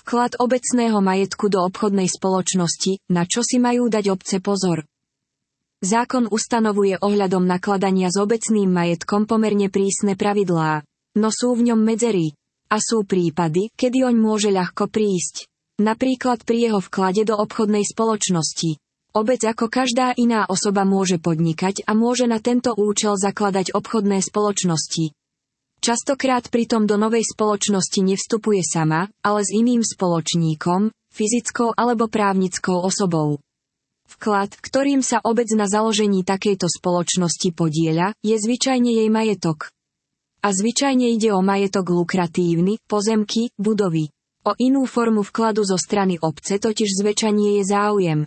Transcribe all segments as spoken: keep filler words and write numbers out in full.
Vklad obecného majetku do obchodnej spoločnosti, na čo si majú dať obce pozor. Zákon ustanovuje ohľadom nakladania s obecným majetkom pomerne prísne pravidlá, no sú v ňom medzery. A sú prípady, kedy oň môže ľahko prísť. Napríklad pri jeho vklade do obchodnej spoločnosti. Obec ako každá iná osoba môže podnikať a môže na tento účel zakladať obchodné spoločnosti. Častokrát pritom do novej spoločnosti nevstupuje sama, ale s iným spoločníkom, fyzickou alebo právnickou osobou. Vklad, ktorým sa obec na založení takejto spoločnosti podieľa, je zvyčajne jej majetok. A zvyčajne ide o majetok lukratívny, pozemky, budovy. O inú formu vkladu zo strany obce totiž zväčša nie je záujem.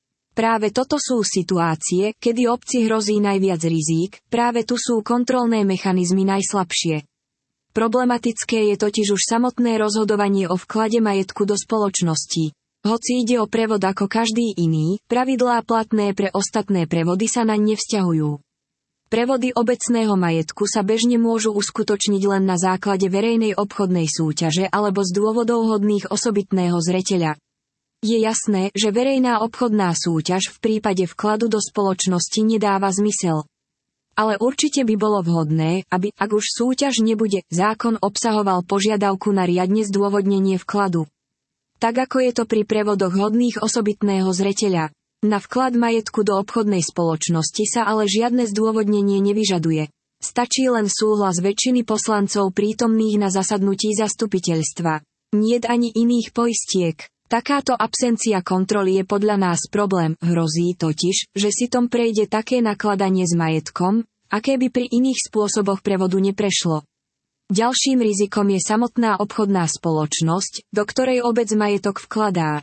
Práve toto sú situácie, kedy obci hrozí najviac rizík, práve tu sú kontrolné mechanizmy najslabšie. Problematické je totiž už samotné rozhodovanie o vklade majetku do spoločnosti. Hoci ide o prevod ako každý iný, pravidlá platné pre ostatné prevody sa naň nevzťahujú. Prevody obecného majetku sa bežne môžu uskutočniť len na základe verejnej obchodnej súťaže alebo z dôvodov hodných osobitného zreteľa. Je jasné, že verejná obchodná súťaž v prípade vkladu do spoločnosti nedáva zmysel. Ale určite by bolo vhodné, aby, ak už súťaž nebude, zákon obsahoval požiadavku na riadne zdôvodnenie vkladu. Tak ako je to pri prevodoch hodných osobitného zreteľa. Na vklad majetku do obchodnej spoločnosti sa ale žiadne zdôvodnenie nevyžaduje. Stačí len súhlas väčšiny poslancov prítomných na zasadnutí zastupiteľstva. Niet ani iných poistiek. Takáto absencia kontroly je podľa nás problém, hrozí totiž, že si tom prejde také nakladanie s majetkom, aké by pri iných spôsoboch prevodu neprešlo. Ďalším rizikom je samotná obchodná spoločnosť, do ktorej obec majetok vkladá.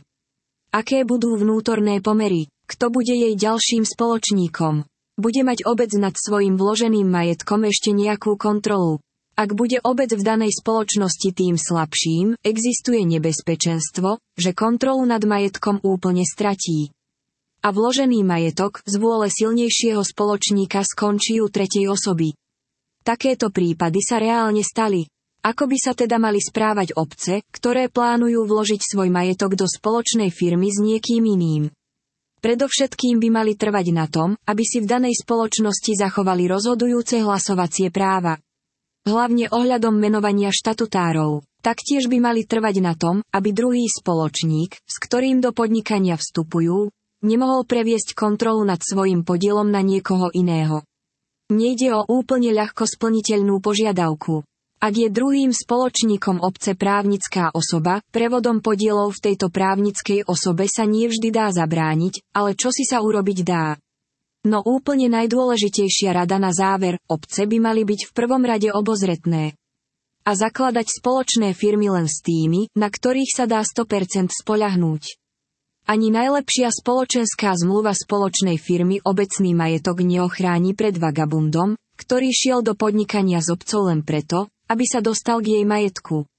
Aké budú vnútorné pomery? Kto bude jej ďalším spoločníkom? Bude mať obec nad svojim vloženým majetkom ešte nejakú kontrolu? Ak bude obec v danej spoločnosti tým slabším, existuje nebezpečenstvo, že kontrolu nad majetkom úplne stratí. A vložený majetok z vôle silnejšieho spoločníka skončí u tretej osoby. Takéto prípady sa reálne stali. Ako by sa teda mali správať obce, ktoré plánujú vložiť svoj majetok do spoločnej firmy s niekým iným? Predovšetkým by mali trvať na tom, aby si v danej spoločnosti zachovali rozhodujúce hlasovacie práva. Hlavne ohľadom menovania štatutárov. Taktiež by mali trvať na tom, aby druhý spoločník, s ktorým do podnikania vstupujú, nemohol previesť kontrolu nad svojim podielom na niekoho iného. Nejde o úplne ľahko splniteľnú požiadavku. Ak je druhým spoločníkom obce právnická osoba, prevodom podielov v tejto právnickej osobe sa nie vždy dá zabrániť, ale čosi sa urobiť dá. No úplne najdôležitejšia rada na záver, obce by mali byť v prvom rade obozretné. A zakladať spoločné firmy len s tými, na ktorých sa dá sto percent spoľahnúť. Ani najlepšia spoločenská zmluva spoločnej firmy obecný majetok neochráni pred vagabundom, ktorý šiel do podnikania s obcov len preto, aby sa dostal k jej majetku.